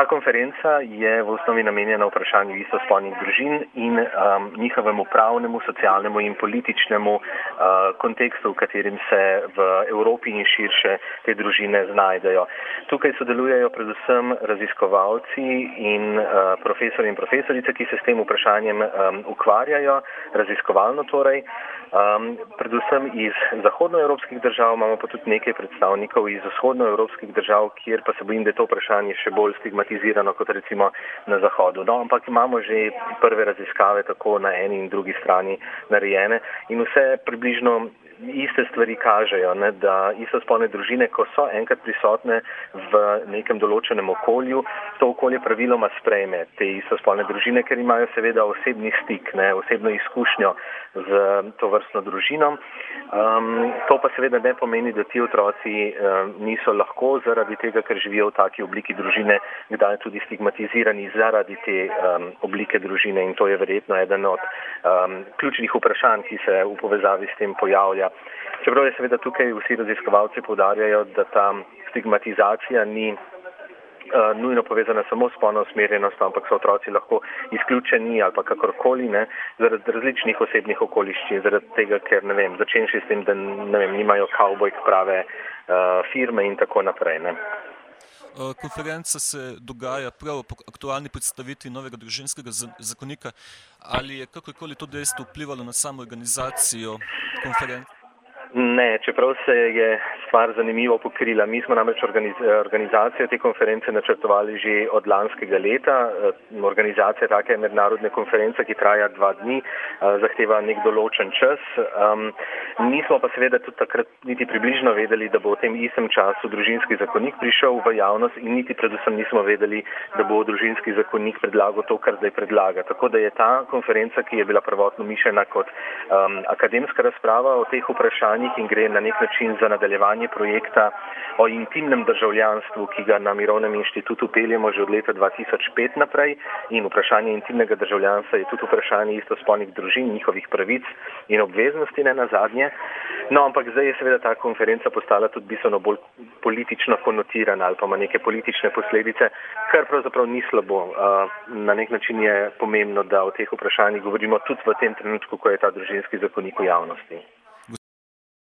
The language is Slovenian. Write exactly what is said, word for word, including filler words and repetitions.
Ta konferenca je v osnovi namenjena vprašanju istospolnih družin in um, njihovemu pravnemu, socialnemu in političnemu uh, kontekstu, v katerim se v Evropi in širše te družine znajdejo. Tukaj sodelujejo predvsem raziskovalci in uh, profesori in profesorice, ki se s tem vprašanjem um, ukvarjajo, raziskovalno torej. Um, predvsem iz zahodnoevropskih držav, imamo pa tudi nekaj predstavnikov iz vzhodnoevropskih držav, kjer pa se bojim, da je to vprašanje še bolj stigmatizirano kot recimo na zahodu. No, ampak imamo že prve raziskave tako na eni in drugi strani narejene in vse približno iste stvari kažejo, ne, da istospolne družine, ko so enkrat prisotne v nekem določenem okolju, to okolje praviloma sprejme te istospolne družine, ker imajo seveda osebni stik, ne, osebno izkušnjo z to vrstno družino. Um, to pa seveda ne pomeni, da ti otroci um, niso lahko zaradi tega, ker živijo v taki obliki družine, kdaj tudi stigmatizirani zaradi te um, oblike družine in to je verjetno eden od um, ključnih vprašanj, ki se v povezavi s tem pojavlja. Čeprav je seveda tukaj vsi raziskovalci poudarjajo, da ta stigmatizacija ni uh, nujno povezana samo s spolno usmerjenostjo, ampak so otroci lahko izključeni ali pa kakorkoli, ne, zaradi različnih osebnih okoliščin, zaradi tega, ker ne vem, začenši s tem, da ne vem, nimajo kavbojk prave uh, firme in tako naprej, ne. Konferenca se dogaja prav po aktualni predstavitvi novega družinskega zakonika. Ali je kakorkoli to dejstvo vplivalo na samo organizacijo konference? Ne, čeprav se je stvar zanimivo pokrila. Mi smo namreč organizacijo te konference načrtovali že od lanskega leta. Organizacija take mednarodne konference, ki traja dva dni, zahteva nek določen čas. Um, nismo pa seveda tudi takrat niti približno vedeli, da bo v tem istem času družinski zakonik prišel v javnost in niti predvsem nismo vedeli, da bo družinski zakonik predlagal to, kar zdaj predlaga. Tako da je ta konferenca, ki je bila prvotno mišljena kot um, akademska razprava o teh vprašanjih, in gre na nek način za nadaljevanje projekta o intimnem državljanstvu, ki ga na Mirovnem inštitutu peljemo že od leta dva tisoč pet naprej in vprašanje intimnega državljanstva je tudi vprašanje istospolnih družin, njihovih pravic in obveznosti ne nazadnje. No, ampak zdaj je seveda ta konferenca postala tudi bistveno bolj politično konotirana ali pa ima neke politične posledice, kar pravzaprav ni slabo. Na nek način je pomembno, da o teh vprašanjih govorimo tudi v tem trenutku, ko je ta družinski zakonik v javnosti.